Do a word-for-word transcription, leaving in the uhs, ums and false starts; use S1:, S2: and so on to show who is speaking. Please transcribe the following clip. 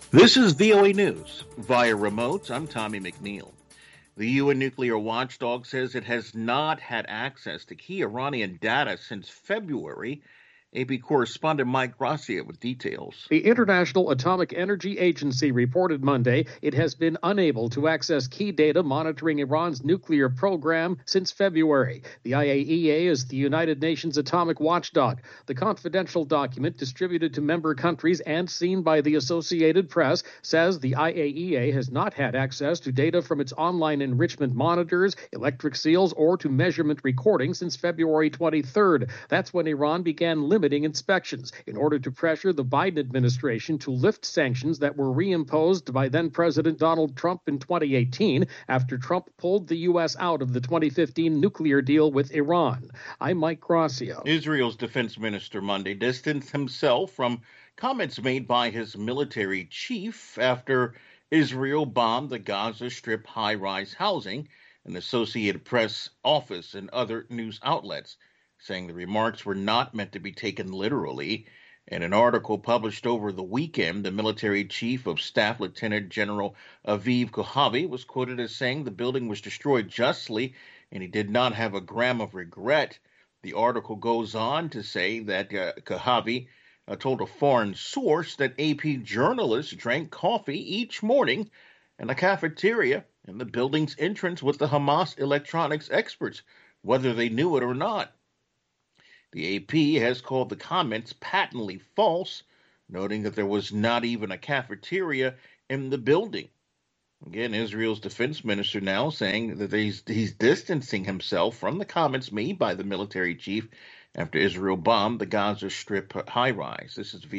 S1: This is V O A News. Via remote, I'm Tommy McNeil. The U N nuclear watchdog says it has not had access to key Iranian data since February. A P correspondent Mike Gracia with details.
S2: The International Atomic Energy Agency reported Monday it has been unable to access key data monitoring Iran's nuclear program since February. The I A E A is the United Nations atomic watchdog. The confidential document distributed to member countries and seen by the Associated Press says the I A E A has not had access to data from its online enrichment monitors, electric seals, or to measurement recording since February twenty-third. That's when Iran began limiting limiting inspections in order to pressure the Biden administration to lift sanctions that were reimposed by then-President Donald Trump in twenty eighteen after Trump pulled the U S out of the twenty fifteen nuclear deal with Iran. I'm Mike Gracia.
S1: Israel's defense minister Monday distanced himself from comments made by his military chief after Israel bombed the Gaza Strip high-rise housing, an Associated Press office and other news outlets, saying the remarks were not meant to be taken literally. In an article published over the weekend, the military chief of staff, Lieutenant General Aviv Kohavi, was quoted as saying the building was destroyed justly and he did not have a gram of regret. The article goes on to say that uh, Kohavi uh, told a foreign source that A P journalists drank coffee each morning in a cafeteria in the building's entrance with the Hamas electronics experts, whether they knew it or not. The A P has called the comments patently false, noting that there was not even a cafeteria in the building. Again, Israel's defense minister now saying that he's, he's distancing himself from the comments made by the military chief after Israel bombed the Gaza Strip high-rise. This is